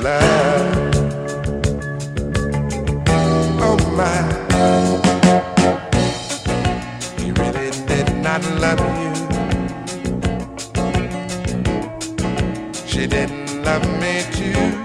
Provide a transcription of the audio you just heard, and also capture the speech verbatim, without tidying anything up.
love. Oh my, he really did not love you. She didn't love me too.